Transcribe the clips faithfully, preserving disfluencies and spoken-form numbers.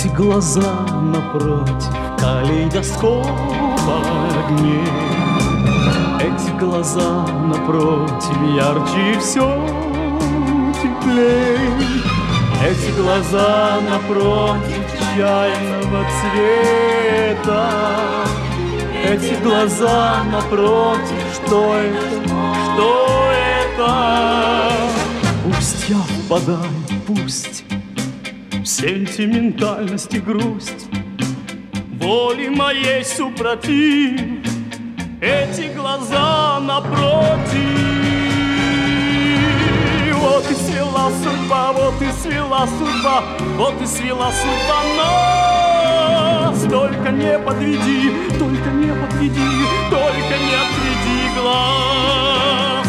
Эти глаза напротив калейдоскопа огней. Эти глаза напротив ярче все теплей. Эти глаза напротив чайного цвета. Эти глаза напротив, что это, что это? Пусть я впадаю, пусть в сентиментальность и грусть, воли моей супротив, эти глаза напротив. Вот и свела судьба, вот и свела судьба, вот и свела судьба нас. Только не подведи, только не подведи, только не отведи глаз.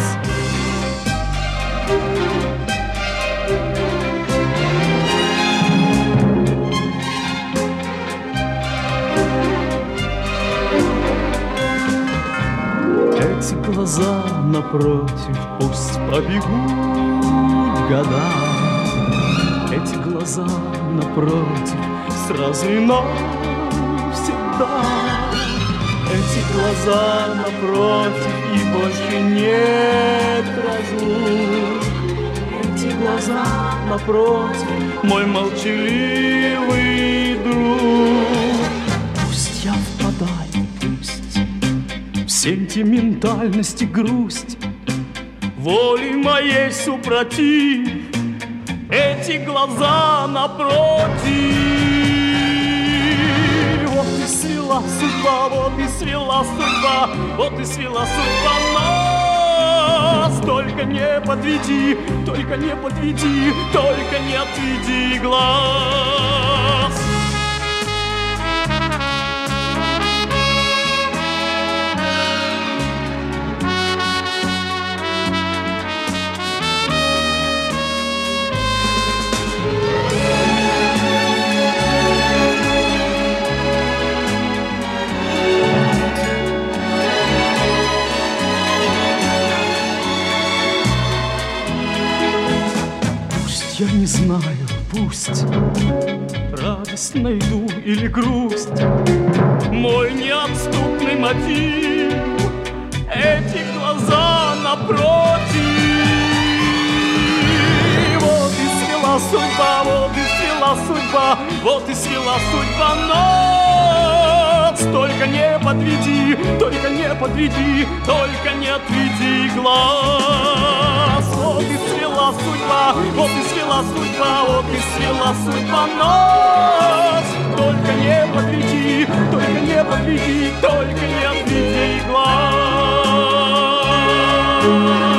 Эти глаза напротив пусть побегут года. Эти глаза напротив сразу и навсегда. Эти глаза напротив и больше нет разлук. Эти глаза напротив мой молчаливый друг. Пусть я впадаю, пусть в сентиментальность и грусть, воли моей супротив, эти глаза напротив. Вот и свела судьба, вот и свела судьба, вот и свела судьба нас. Только не подведи, только не подведи, только не отведи глаз. Я не знаю, пусть радость найду или грусть, мой неотступный мотив, эти глаза напротив. Вот и свела судьба, вот и свела судьба, вот и свела судьба нас. Только не подведи, только не подведи, только не отведи глаз. Вот и свела судьба, вот и свела судьба, вот и свела судьба нас. Только не подведи, только не подведи, только не отведи глаз.